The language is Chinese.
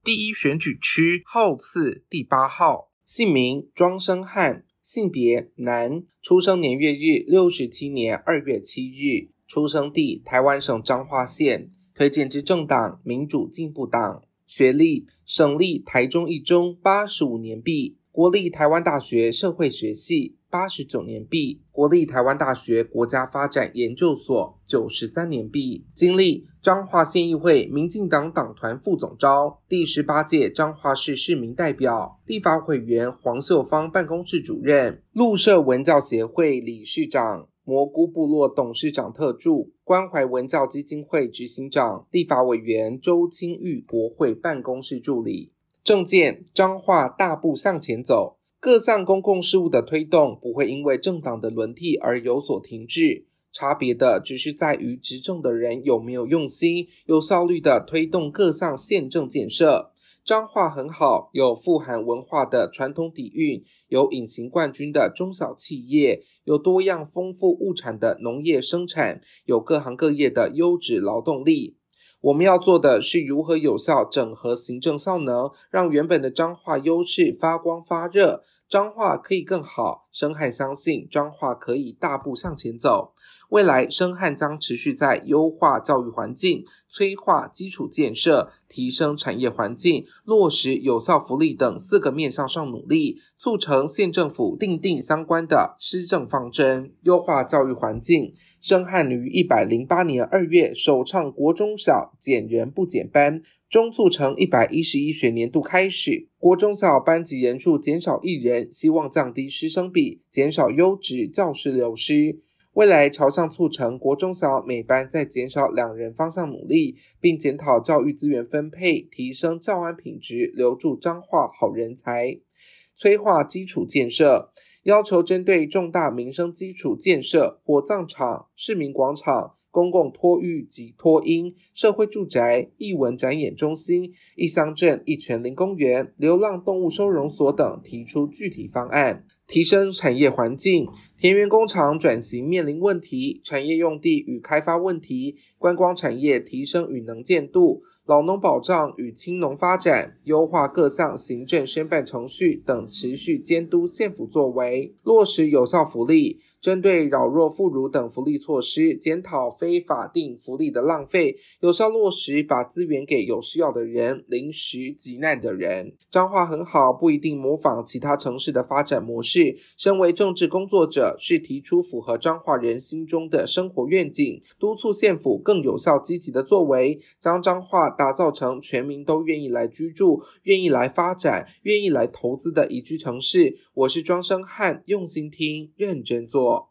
第一选举区号次第8号，姓名庄生汉，性别男，出生年月日67年2月7日，出生地台湾省彰化县，推荐之政党民主进步党，学历省立台中一中85年毕，国立台湾大学社会学系89年毕，国立台湾大学国家发展研究所93年毕，经历彰化县议会民进党党团副总召，第18届彰化市市民代表，立法委员黄秀芳办公室主任，鹿社文教协会理事长，蘑菇部落董事长特助，关怀文教基金会执行长，立法委员周清玉国会办公室助理。政见彰化大步向前走，各项公共事务的推动不会因为政党的轮替而有所停滞，差别的只是在于执政的人有没有用心、有效率的推动各项县政建设。彰化很好，有富含文化的传统底蕴，有隐形冠军的中小企业，有多样丰富物产的农业生产，有各行各业的优质劳动力。我们要做的是如何有效整合行政效能，让原本的彰化优势发光发热，彰化可以更好。生汉相信彰化可以大步向前走，未来生汉将持续在优化教育环境、催化基础建设、提升产业环境、落实有效福利等4个面向上努力，促成县政府订定相关的施政方针。优化教育环境，生汉于108年2月首倡国中小减人不减班，中促成111学年度开始，国中小班级人数减少1人，希望降低师生比，减少优质教师流失。未来朝向促成国中小每班再减少2人方向努力，并检讨教育资源分配，提升教安品质，留住彰化好人才。催化基础建设，要求针对重大民生基础建设，火葬场、市民广场、公共托育及托婴、社会住宅、艺文展演中心、一乡镇一全林公园、流浪动物收容所等提出具体方案。提升产业环境，田园工厂转型面临问题，产业用地与开发问题，观光产业提升与能见度，老农保障与青农发展，优化各项行政申办程序等，持续监督县府作为，落实有效福利，针对扰弱妇孺等福利措施，检讨非法定福利的浪费，有效落实把资源给有需要的人，临时急难的人。彰化很好，不一定模仿其他城市的发展模式，身为政治工作者，是提出符合彰化人心中的生活愿景，督促县府更有效积极的作为，将彰化打造成全民都愿意来居住、愿意来发展、愿意来投资的宜居城市。我是庄生汉，用心听，认真做。